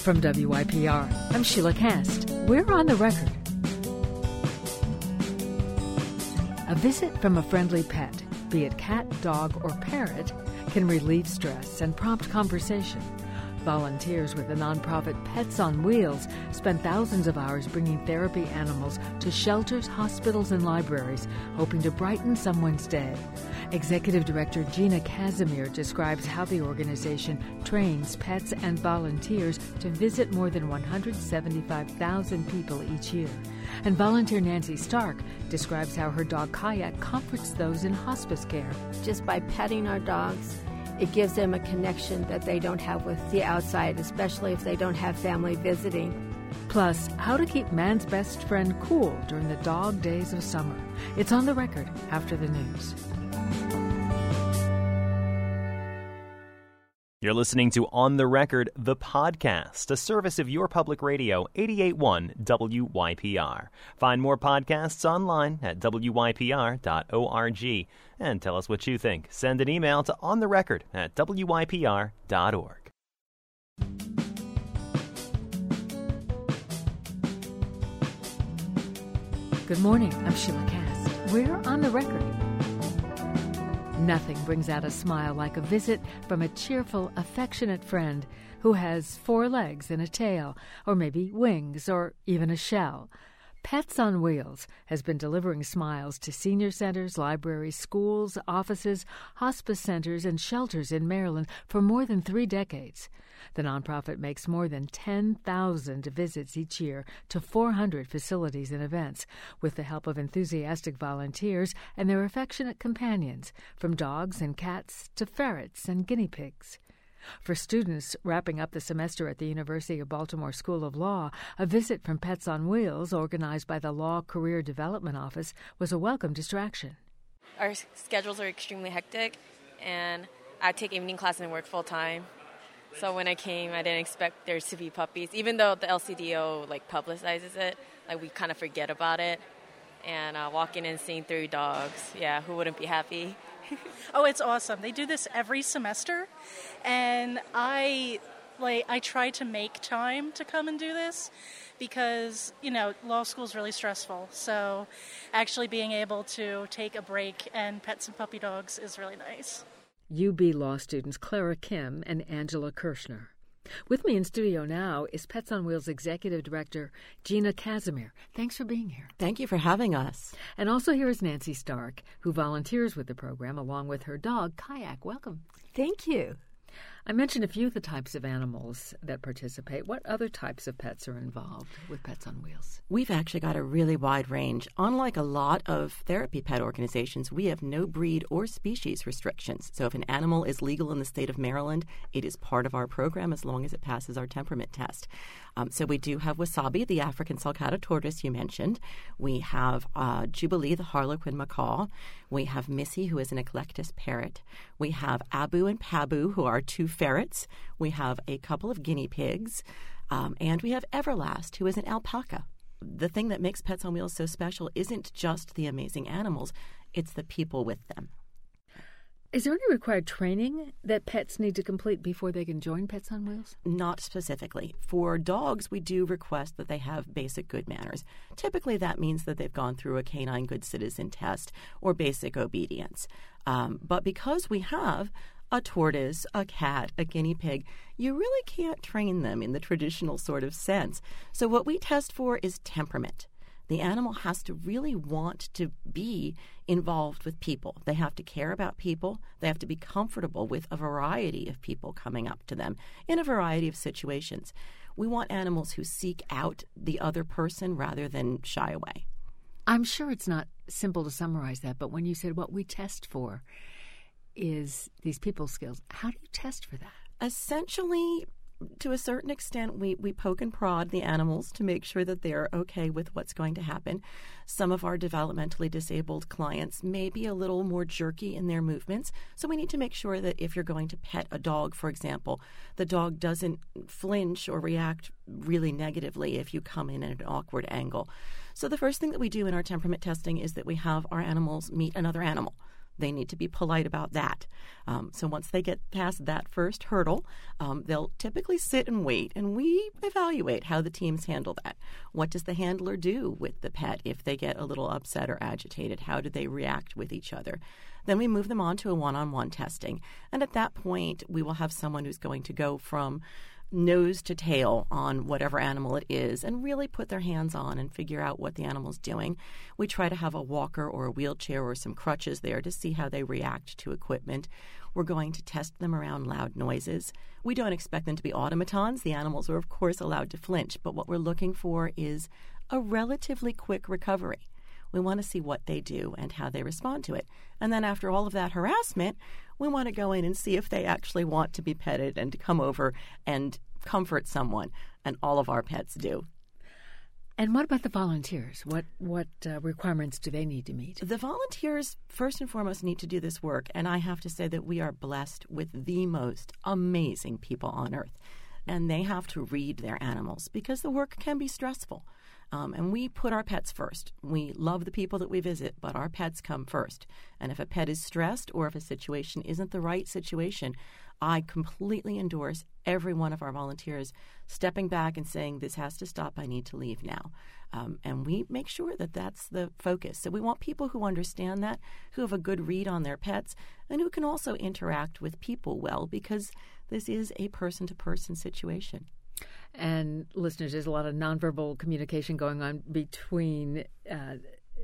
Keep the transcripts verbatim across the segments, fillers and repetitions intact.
From W I P R, I'm Sheila Cast. We're on the record. A visit from a friendly pet, be it cat, dog, or parrot, can relieve stress and prompt conversation. Volunteers with the nonprofit Pets on Wheels spend thousands of hours bringing therapy animals to shelters, hospitals, and libraries, hoping to brighten someone's day. Executive Director Gina Casimir describes how the organization trains pets and volunteers to visit more than one hundred seventy-five thousand people each year. And volunteer Nancy Stark describes how her dog Kayak comforts those in hospice care. Just by petting our dogs, it gives them a connection that they don't have with the outside, especially if they don't have family visiting. Plus, how to keep man's best friend cool during the dog days of summer. It's on the record after the news. You're listening to On the Record, the podcast, a service of your public radio, eighty-eight point one W Y P R. Find more podcasts online at W Y P R dot org. And tell us what you think. Send an email to ontherecord at W Y P R dot org. Good morning, I'm Sheila Cast. We're on the record. Nothing brings out a smile like a visit from a cheerful, affectionate friend who has four legs and a tail, or maybe wings, or even a shell. Pets on Wheels has been delivering smiles to senior centers, libraries, schools, offices, hospice centers, and shelters in Maryland for more than three decades. The nonprofit makes more than ten thousand visits each year to four hundred facilities and events with the help of enthusiastic volunteers and their affectionate companions, from dogs and cats to ferrets and guinea pigs. For students wrapping up the semester at the University of Baltimore School of Law, a visit from Pets on Wheels, organized by the Law Career Development Office, was a welcome distraction. Our schedules are extremely hectic, and I take evening class and work full-time. So when I came, I didn't expect there to be puppies. Even though the L C D O like publicizes it, like we kind of forget about it. And uh, walking in and seeing three dogs, yeah, who wouldn't be happy? Oh, it's awesome. They do this every semester, and I like I try to make time to come and do this because, you know, law school is really stressful. So actually being able to take a break and pet some puppy dogs is really nice. U B Law students Clara Kim and Angela Kirshner. With me in studio now is Pets on Wheels Executive Director Gina Casimir. Thanks for being here. Thank you for having us. And also here is Nancy Stark, who volunteers with the program along with her dog, Kayak. Welcome. Thank you. I mentioned a few of the types of animals that participate. What other types of pets are involved with Pets on Wheels? We've actually got a really wide range. Unlike a lot of therapy pet organizations, we have no breed or species restrictions. So if an animal is legal in the state of Maryland, it is part of our program as long as it passes our temperament test. Um, so we do have Wasabi, the African sulcata tortoise you mentioned. We have uh, Jubilee, the harlequin macaw. We have Missy, who is an eclectus parrot. We have Abu and Pabu, who are two ferrets. We have a couple of guinea pigs. Um, and we have Everlast, who is an alpaca. The thing that makes Pets on Wheels so special isn't just the amazing animals, it's the people with them. Is there any required training that pets need to complete before they can join Pets on Wheels? Not specifically. For dogs, we do request that they have basic good manners. Typically, that means that they've gone through a canine good citizen test or basic obedience. Um, but because we have a tortoise, a cat, a guinea pig, you really can't train them in the traditional sort of sense. So what we test for is temperament. The animal has to really want to be involved with people. They have to care about people. They have to be comfortable with a variety of people coming up to them in a variety of situations. We want animals who seek out the other person rather than shy away. I'm sure it's not simple to summarize that, but when you said what we test for is these people skills, how do you test for that? Essentially, to a certain extent, we, we poke and prod the animals to make sure that they're okay with what's going to happen. Some of our developmentally disabled clients may be a little more jerky in their movements, so we need to make sure that if you're going to pet a dog, for example, the dog doesn't flinch or react really negatively if you come in at an awkward angle. So the first thing that we do in our temperament testing is that we have our animals meet another animal. They need to be polite about that. Um, so once they get past that first hurdle, um, they'll typically sit and wait, and we evaluate how the teams handle that. What does the handler do with the pet if they get a little upset or agitated? How do they react with each other? Then we move them on to a one-on-one testing. And at that point, we will have someone who's going to go from nose to tail on whatever animal it is and really put their hands on and figure out what the animal's doing. We try to have a walker or a wheelchair or some crutches there to see how they react to equipment. We're going to test them around loud noises. We don't expect them to be automatons. The animals are, of course, allowed to flinch, but what we're looking for is a relatively quick recovery. We want to see what they do and how they respond to it. And then after all of that harassment, we want to go in and see if they actually want to be petted and to come over and comfort someone. And all of our pets do. And what about the volunteers? What what uh, requirements do they need to meet? The volunteers, first and foremost, need to do this work. And I have to say that we are blessed with the most amazing people on earth. And they have to read their animals because the work can be stressful. Um, and we put our pets first. We love the people that we visit, but our pets come first. And if a pet is stressed or if a situation isn't the right situation, I completely endorse every one of our volunteers stepping back and saying, this has to stop, I need to leave now. Um, and we make sure that that's the focus. So we want people who understand that, who have a good read on their pets, and who can also interact with people well, because this is a person-to-person situation. And listeners, there's a lot of nonverbal communication going on between uh,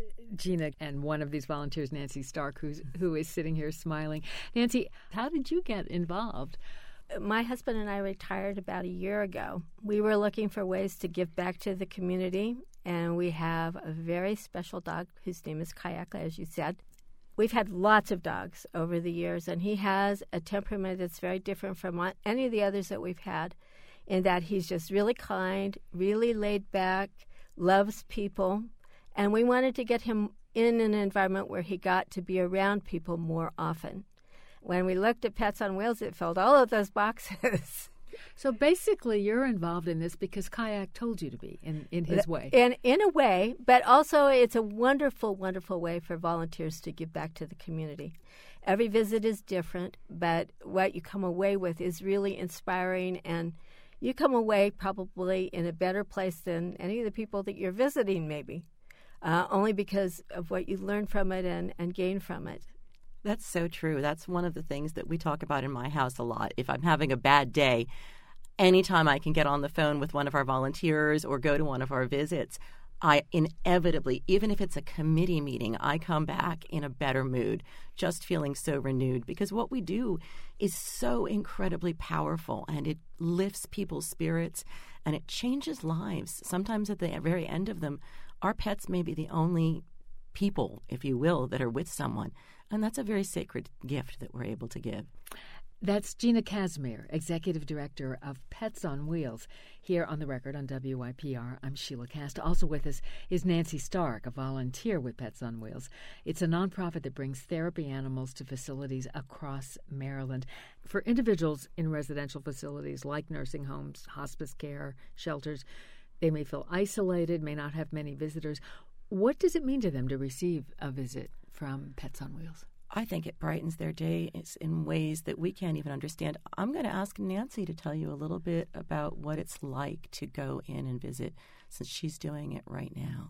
Gina and one of these volunteers, Nancy Stark, who's, who is sitting here smiling. Nancy, how did you get involved? My husband and I retired about a year ago. We were looking for ways to give back to the community, and we have a very special dog whose name is Kayak, as you said. We've had lots of dogs over the years, and he has a temperament that's very different from any of the others that we've had, in that he's just really kind, really laid back, loves people, and we wanted to get him in an environment where he got to be around people more often. When we looked at Pets on Wheels, it filled all of those boxes. So basically, you're involved in this because Kayak told you to be, in, in his way. In, in a way, but also it's a wonderful, wonderful way for volunteers to give back to the community. Every visit is different, but what you come away with is really inspiring, and you come away probably in a better place than any of the people that you're visiting, maybe, uh, only because of what you learn from it and, and gain from it. That's so true. That's one of the things that we talk about in my house a lot. If I'm having a bad day, anytime I can get on the phone with one of our volunteers or go to one of our visits, I inevitably, even if it's a committee meeting, I come back in a better mood, just feeling so renewed, because what we do is so incredibly powerful, and it lifts people's spirits and it changes lives. Sometimes at the very end of them, our pets may be the only people, if you will, that are with someone. And that's a very sacred gift that we're able to give. That's Gina Casimir, Executive Director of Pets on Wheels, here on The Record on W Y P R. I'm Sheila Cast. Also with us is Nancy Stark, a volunteer with Pets on Wheels. It's a nonprofit that brings therapy animals to facilities across Maryland. For individuals in residential facilities like nursing homes, hospice care, shelters, they may feel isolated, may not have many visitors. What does it mean to them to receive a visit from Pets on Wheels? I think it brightens their day in ways that we can't even understand. I'm going to ask Nancy to tell you a little bit about what it's like to go in and visit, since she's doing it right now.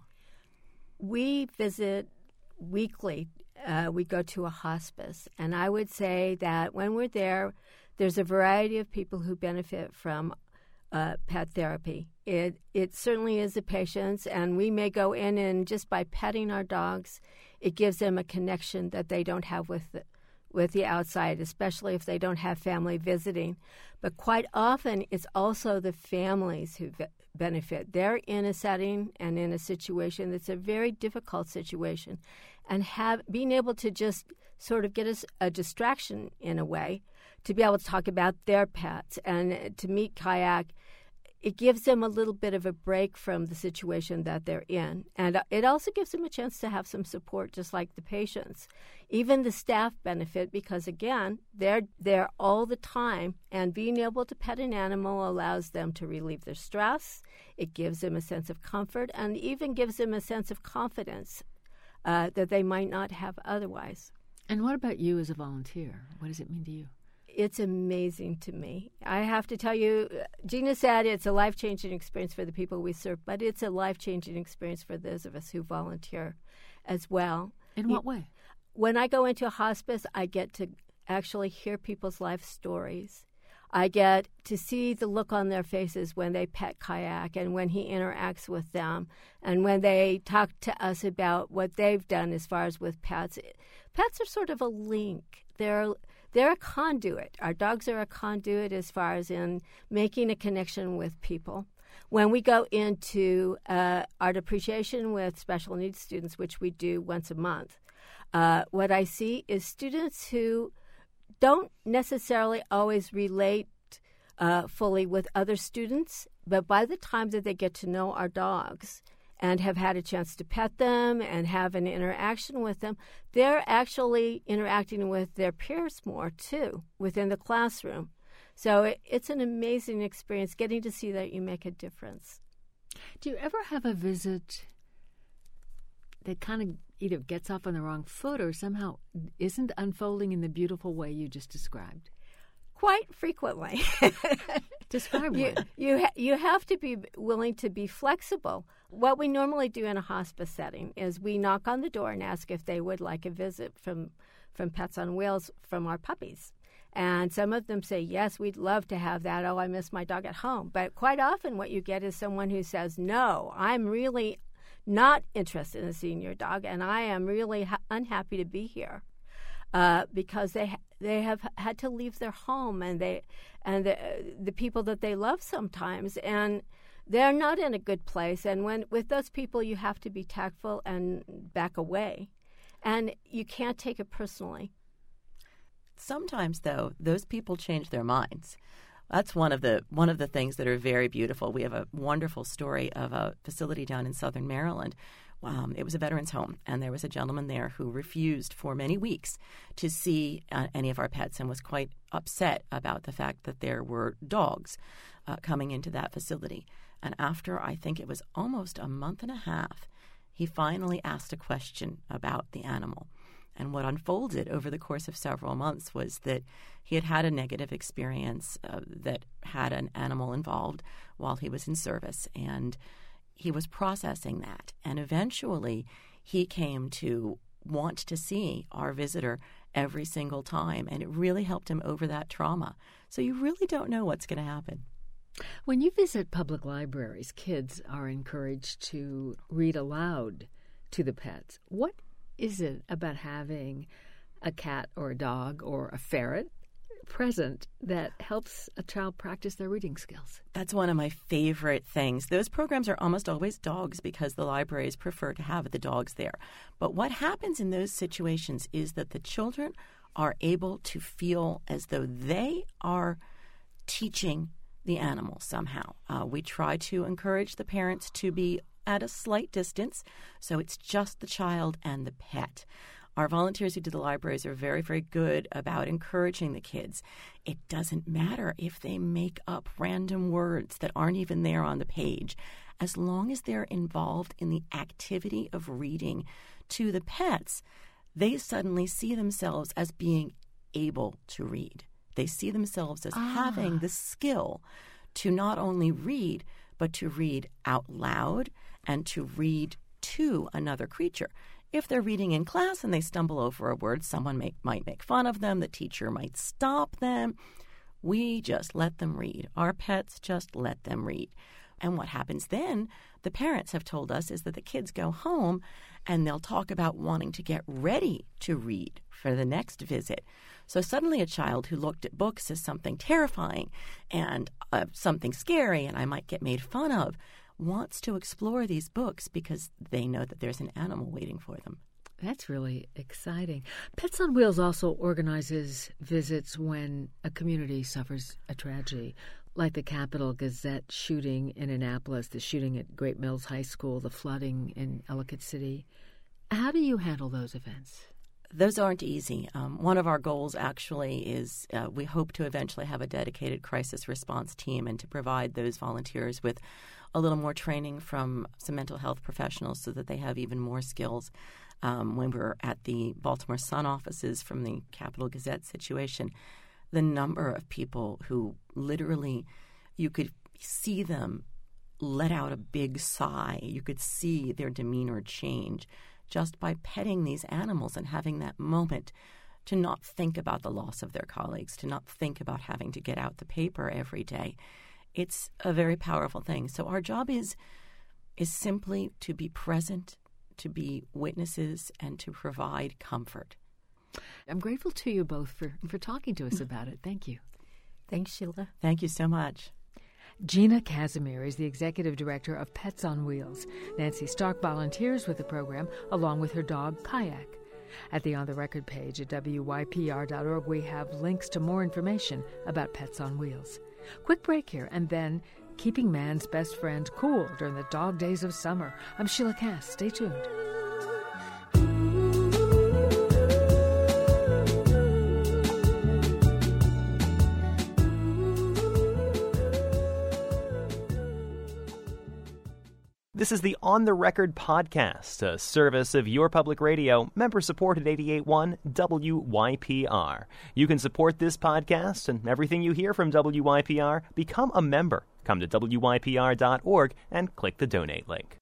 We visit weekly. Uh, we go to a hospice, and I would say that when we're there, there's a variety of people who benefit from uh, pet therapy. It it certainly is the patients, and we may go in and just by petting our dogs, it gives them a connection that they don't have with the, with the outside, especially if they don't have family visiting. But quite often, it's also the families who be- benefit. They're in a setting and in a situation that's a very difficult situation, and have being able to just sort of get us a distraction in a way, to be able to talk about their pets and to meet Kayak. It gives them a little bit of a break from the situation that they're in. And it also gives them a chance to have some support, just like the patients. Even the staff benefit because, again, they're there all the time, and being able to pet an animal allows them to relieve their stress. It gives them a sense of comfort and even gives them a sense of confidence uh, that they might not have otherwise. And what about you as a volunteer? What does it mean to you? It's amazing to me. I have to tell you, Gina said it's a life-changing experience for the people we serve, but it's a life-changing experience for those of us who volunteer as well. In what way? When I go into a hospice, I get to actually hear people's life stories. I get to see the look on their faces when they pet Kayak and when he interacts with them and when they talk to us about what they've done as far as with pets. Pets are sort of a link. They're they're a conduit. Our dogs are a conduit as far as in making a connection with people. When we go into uh, art appreciation with special needs students, which we do once a month, uh, what I see is students who don't necessarily always relate uh, fully with other students, but by the time that they get to know our dogs and have had a chance to pet them and have an interaction with them, they're actually interacting with their peers more, too, within the classroom. So it, it's an amazing experience getting to see that you make a difference. Do you ever have a visit that kind of either gets off on the wrong foot or somehow isn't unfolding in the beautiful way you just described? Quite frequently. Describe you, one. You, ha- you have to be willing to be flexible. What we normally do in a hospice setting is we knock on the door and ask if they would like a visit from, from Pets on Wheels from our puppies. And some of them say, yes, we'd love to have that. Oh, I miss my dog at home. But quite often what you get is someone who says, no, I'm really not interested in seeing your dog, and I am really ha- unhappy to be here uh, because they ha- they have had to leave their home and they and the, the people that they love sometimes, and they're not in a good place. And when with those people, you have to be tactful and back away, and you can't take it personally. Sometimes, though, those people change their minds. That's one of the one of the things that are very beautiful. We have a wonderful story of a facility down in southern Maryland. Um, it was a veterans home, and there was a gentleman there who refused for many weeks to see uh, any of our pets and was quite upset about the fact that there were dogs uh, coming into that facility. And after, I think it was almost a month and a half, he finally asked a question about the animal. And what unfolded over the course of several months was that he had had a negative experience uh, that had an animal involved while he was in service, and he was processing that. And eventually he came to want to see our visitor every single time, and it really helped him over that trauma. So you really don't know what's going to happen. When you visit public libraries, kids are encouraged to read aloud to the pets. What is it about having a cat or a dog or a ferret present that helps a child practice their reading skills? That's one of my favorite things. Those programs are almost always dogs because the libraries prefer to have the dogs there. But what happens in those situations is that the children are able to feel as though they are teaching the animal somehow. Uh, we try to encourage the parents to be at a slight distance, so it's just the child and the pet. Our volunteers who do the libraries are very, very good about encouraging the kids. It doesn't matter if they make up random words that aren't even there on the page. As long as they're involved in the activity of reading to the pets, they suddenly see themselves as being able to read. They see themselves as ah. having the skill to not only read, but to read out loud and to read to another creature. If they're reading in class and they stumble over a word, someone may, might make fun of them, the teacher might stop them. We just let them read. Our pets just let them read. And what happens then, the parents have told us, is that the kids go home and they'll talk about wanting to get ready to read for the next visit. So suddenly a child who looked at books as something terrifying and uh, something scary and I might get made fun of wants to explore these books because they know that there's an animal waiting for them. That's really exciting. Pets on Wheels also organizes visits when a community suffers a tragedy, like the Capital Gazette shooting in Annapolis, the shooting at Great Mills High School, the flooding in Ellicott City. How do you handle those events? Those aren't easy. Um, one of our goals actually is uh, we hope to eventually have a dedicated crisis response team and to provide those volunteers with a little more training from some mental health professionals so that they have even more skills. um, when we were at the Baltimore Sun offices from the Capital Gazette situation, the number of people who literally, you could see them let out a big sigh. You could see their demeanor change just by petting these animals and having that moment to not think about the loss of their colleagues, to not think about having to get out the paper every day. It's a very powerful thing. So our job is is simply to be present, to be witnesses, and to provide comfort. I'm grateful to you both for, for talking to us about it. Thank you. Thanks, Sheila. Thank you so much. Gina Casimir is the executive director of Pets on Wheels. Nancy Stark volunteers with the program along with her dog, Kayak. At the On the Record page at W Y P R dot org, we have links to more information about Pets on Wheels. Quick break here, and then keeping man's best friend cool during the dog days of summer. I'm Sheila Cass. Stay tuned. This is the On the Record podcast, a service of your public radio, member-supported eighty-eight point one W Y P R. You can support this podcast and everything you hear from W Y P R. Become a member. Come to W Y P R dot org and click the donate link.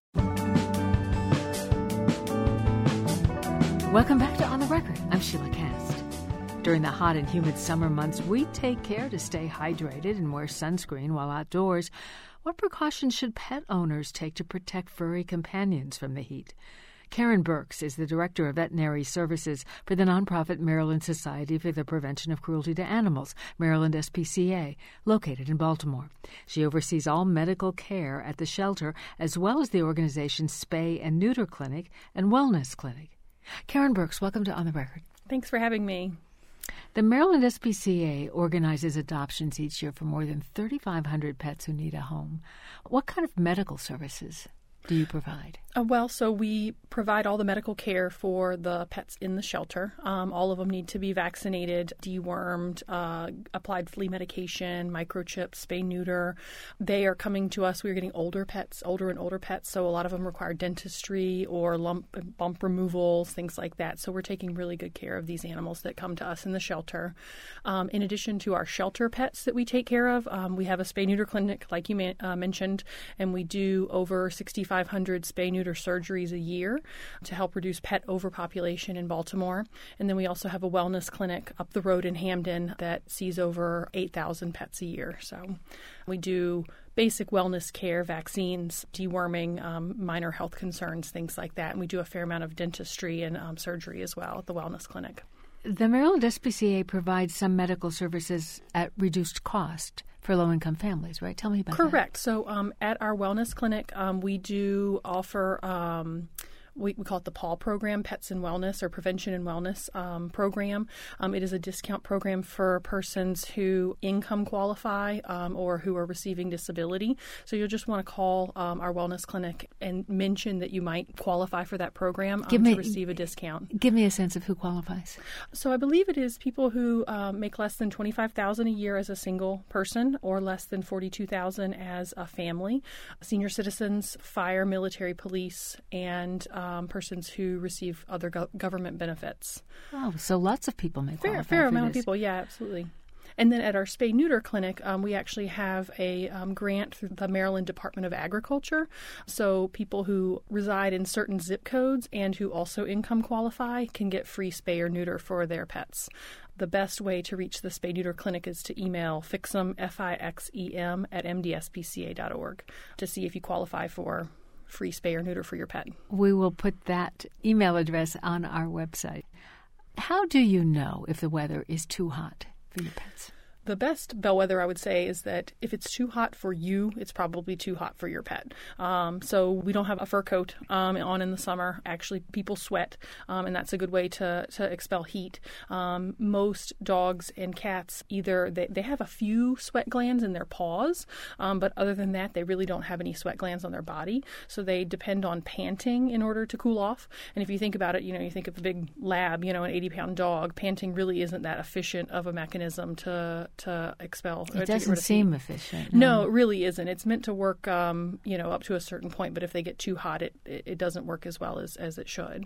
Welcome back to On the Record. I'm Sheila Cast. During the hot and humid summer months, we take care to stay hydrated and wear sunscreen while outdoors. What precautions should pet owners take to protect furry companions from the heat? Karen Burks is the Director of Veterinary Services for the nonprofit Maryland Society for the Prevention of Cruelty to Animals, Maryland S P C A, located in Baltimore. She oversees all medical care at the shelter, as well as the organization's spay and neuter clinic and wellness clinic. Karen Burks, welcome to On the Record. Thanks for having me. The Maryland S P C A organizes adoptions each year for more than thirty-five hundred pets who need a home. What kind of medical services do you provide? Uh, well, so we provide all the medical care for the pets in the shelter. Um, all of them need to be vaccinated, dewormed, uh, applied flea medication, microchips, spay, neuter. They are coming to us. We're getting older pets, older and older pets, so a lot of them require dentistry or lump bump removals, things like that. So we're taking really good care of these animals that come to us in the shelter. Um, in addition to our shelter pets that we take care of, um, we have a spay neuter clinic, like you ma- uh, mentioned, and we do over sixty-five hundred spay neuter surgeries a year to help reduce pet overpopulation in Baltimore. And then we also have a wellness clinic up the road in Hamden that sees over eight thousand pets a year. So we do basic wellness care, vaccines, deworming, um, minor health concerns, things like that. And we do a fair amount of dentistry and um, surgery as well at the wellness clinic. The Maryland S P C A provides some medical services at reduced cost for low-income families, right? Tell me about Correct. that. Correct. So um, at our wellness clinic, um, we do offer um, we, we call it the P A W program, Pets and Wellness, or Prevention and Wellness um, program. Um, it is a discount program for persons who income qualify um, or who are receiving disability. So you'll just want to call um, our wellness clinic and mention that you might qualify for that program um, give me, to receive a discount. Give me a sense of who qualifies. So I believe it is people who um, make less than twenty-five thousand dollars a year as a single person or less than forty-two thousand dollars as a family, senior citizens, fire, military, police, and Um, persons who receive other go- government benefits. Oh, so lots of people may qualify Fair, fair for amount this. of people, yeah, absolutely. And then at our spay neuter clinic, um, we actually have a um, grant through the Maryland Department of Agriculture. So people who reside in certain zip codes and who also income qualify can get free spay or neuter for their pets. The best way to reach the spay neuter clinic is to email fixem, F I X E M, at M D S P C A dot org to see if you qualify for free spay or neuter for your pet. We will put that email address on our website. How do you know if the weather is too hot for your pets? The best bellwether, I would say, is that if it's too hot for you, it's probably too hot for your pet. Um, so we don't have a fur coat um, on in the summer. Actually, people sweat, um, and that's a good way to, to expel heat. Um, most dogs and cats, either they, they have a few sweat glands in their paws, um, but other than that, they really don't have any sweat glands on their body. So they depend on panting in order to cool off. And if you think about it, you know, you think of a big lab, you know, an eighty-pound dog, panting really isn't that efficient of a mechanism to to expel. It doesn't seem efficient. No. no, it really isn't. It's meant to work, um, you know, up to a certain point, but if they get too hot, it, it doesn't work as well as, as it should.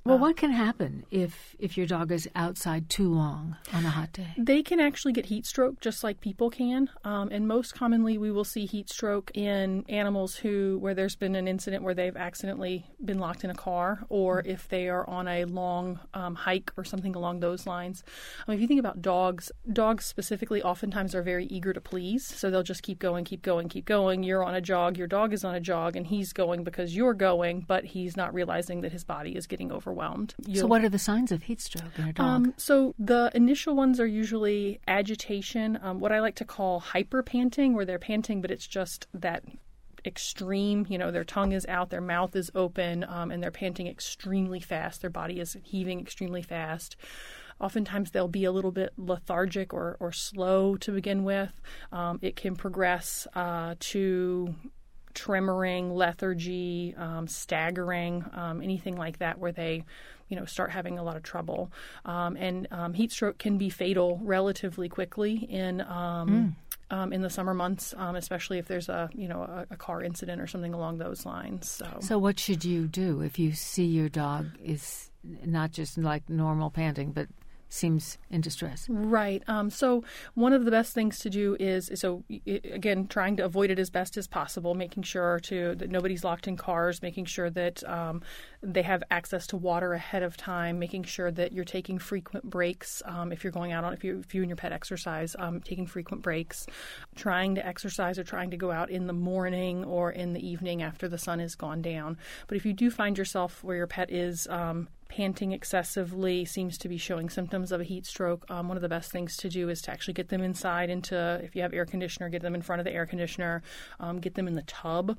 Well, what can happen if if your dog is outside too long on a hot day? They can actually get heat stroke just like people can. Um, and most commonly we will see heat stroke in animals who where there's been an incident where they've accidentally been locked in a car, or mm-hmm. if they are on a long um, hike or something along those lines. I mean, if you think about dogs, dogs specifically oftentimes are very eager to please. So they'll just keep going, keep going, keep going. You're on a jog, your dog is on a jog, and he's going because you're going, but he's not realizing that his body is getting overwhelmed. You'll, so what are the signs of heat stroke in a dog? Um, so the initial ones are usually agitation, um, what I like to call hyperpanting, where they're panting, but it's just that extreme, you know, their tongue is out, their mouth is open, um, and they're panting extremely fast. Their body is heaving extremely fast. Oftentimes they'll be a little bit lethargic or, or slow to begin with. Um, it can progress uh, to tremoring, lethargy, um, staggering, um, anything like that where they, you know, start having a lot of trouble. Um, and um, heat stroke can be fatal relatively quickly in um, mm. um, in the summer months, um, especially if there's a, you know, a, a car incident or something along those lines. So. so what should you do if you see your dog is not just like normal panting, but seems in distress? Right. Um, so one of the best things to do is, so again, trying to avoid it as best as possible, making sure to that nobody's locked in cars, making sure that um, they have access to water ahead of time, making sure that you're taking frequent breaks um, if you're going out on, if you, if you and your pet exercise, um, taking frequent breaks, trying to exercise or trying to go out in the morning or in the evening after the sun has gone down. But if you do find yourself where your pet is um, panting excessively, seems to be showing symptoms of a heat stroke, um, one of the best things to do is to actually get them inside into, if you have air conditioner, get them in front of the air conditioner, um, get them in the tub.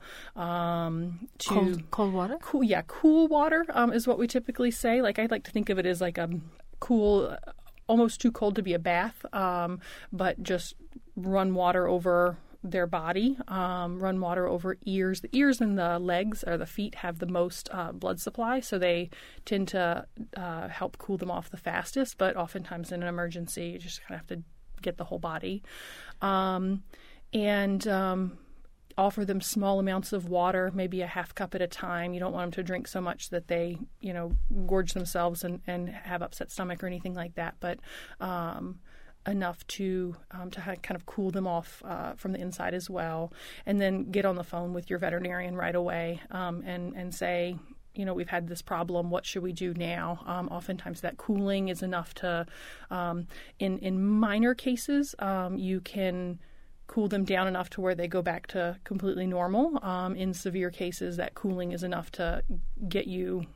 Um, to cold, cold water? Cool, yeah, cool water um, is what we typically say. Like, I'd like to think of it as like a cool, almost too cold to be a bath, um, but just run water over their body, um, run water over ears. The ears and the legs or the feet have the most uh, blood supply, so they tend to uh, help cool them off the fastest. But oftentimes in an emergency, you just kind of have to get the whole body. Um, and um, offer them small amounts of water, maybe a half cup at a time. You don't want them to drink so much that they, you know, gorge themselves and, and have upset stomach or anything like that. But um enough to um, to kind of cool them off uh, from the inside as well, and then get on the phone with your veterinarian right away um, and and say, you know, we've had this problem. What should we do now? Um, oftentimes, that cooling is enough to, um, in in minor cases, um, you can cool them down enough to where they go back to completely normal. Um, in severe cases, that cooling is enough to get you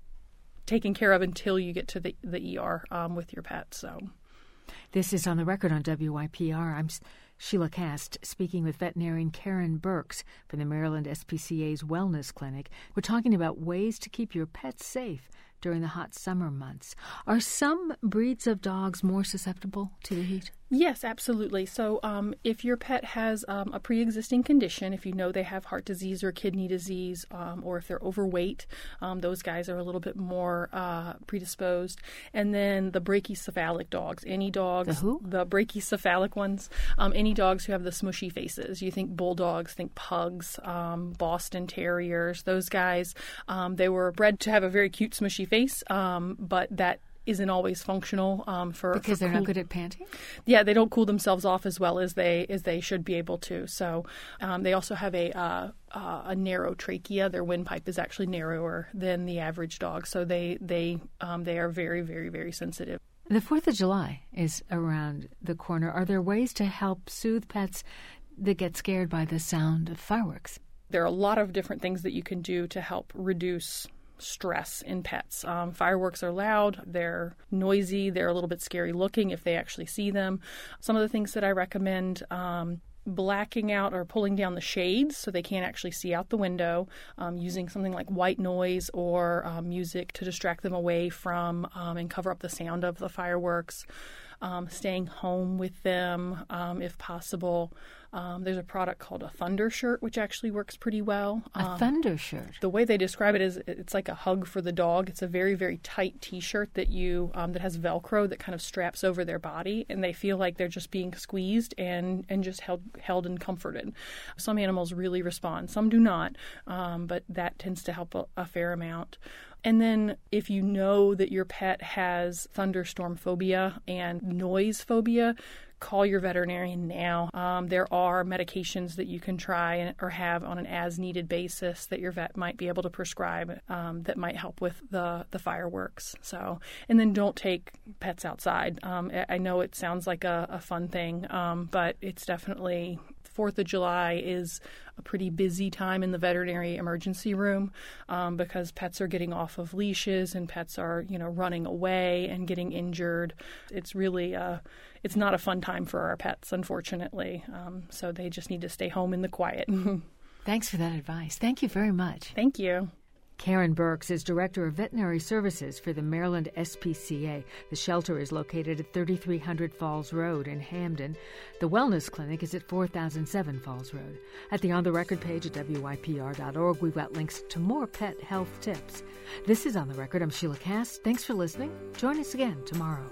taken care of until you get to the the E R um, with your pet. So. This is On the Record on W Y P R. I'm Sheila Cast, speaking with veterinarian Karen Burks from the Maryland S P C A's Wellness Clinic. We're talking about ways to keep your pets safe during the hot summer months. Are some breeds of dogs more susceptible to the heat? Yes, absolutely. So um, if your pet has um, a pre-existing condition, if you know they have heart disease or kidney disease, um, or if they're overweight, um, those guys are a little bit more uh, predisposed. And then the brachycephalic dogs, any dogs, the, who? the brachycephalic ones, um, any dogs who have the smushy faces. You think bulldogs, think pugs, um, Boston Terriers, those guys, um, they were bred to have a very cute smushy face, um, but that isn't always functional um, for because for they're cool- not good at panting. Yeah, they don't cool themselves off as well as they as they should be able to. So um, they also have a uh, uh, a narrow trachea. Their windpipe is actually narrower than the average dog. So they they um, they are very very very sensitive. The Fourth of July is around the corner. Are there ways to help soothe pets that get scared by the sound of fireworks? There are a lot of different things that you can do to help reduce stress in pets. Um, fireworks are loud, they're noisy, they're a little bit scary looking if they actually see them. Some of the things that I recommend, um, blacking out or pulling down the shades so they can't actually see out the window, um, using something like white noise or um, music to distract them away from um, and cover up the sound of the fireworks. Um, staying home with them um, if possible. Um, there's a product called a Thunder Shirt, which actually works pretty well. A um, Thunder Shirt? The way they describe it is it's like a hug for the dog. It's a very, very tight T-shirt that you um, that has Velcro that kind of straps over their body, and they feel like they're just being squeezed and, and just held held and comforted. Some animals really respond. Some do not, um, but that tends to help a, a fair amount. And then if you know that your pet has thunderstorm phobia and noise phobia, call your veterinarian now. Um, there are medications that you can try or have on an as-needed basis that your vet might be able to prescribe um, that might help with the, the fireworks. So, and then don't take pets outside. Um, I know it sounds like a, a fun thing, um, but it's definitely... Fourth of July is a pretty busy time in the veterinary emergency room um, because pets are getting off of leashes and pets are, you know, running away and getting injured. It's really, uh, it's not a fun time for our pets, unfortunately. Um, so they just need to stay home in the quiet. Thanks for that advice. Thank you very much. Thank you. Karen Burks is Director of Veterinary Services for the Maryland S P C A. The shelter is located at thirty-three hundred Falls Road in Hamden. The Wellness Clinic is at four thousand seven Falls Road. At the On the Record page at W Y P R dot org, we've got links to more pet health tips. This is On the Record. I'm Sheila Cass. Thanks for listening. Join us again tomorrow.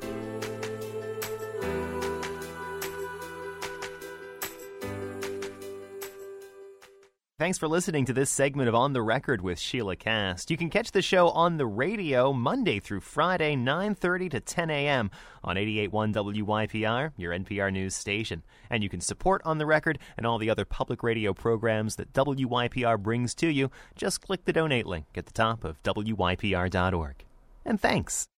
Thanks for listening to this segment of On the Record with Sheila Cast. You can catch the show on the radio Monday through Friday, nine thirty to ten a.m. on eighty-eight point one W Y P R, your N P R news station. And you can support On the Record and all the other public radio programs that W Y P R brings to you. Just click the donate link at the top of W Y P R dot org. And thanks.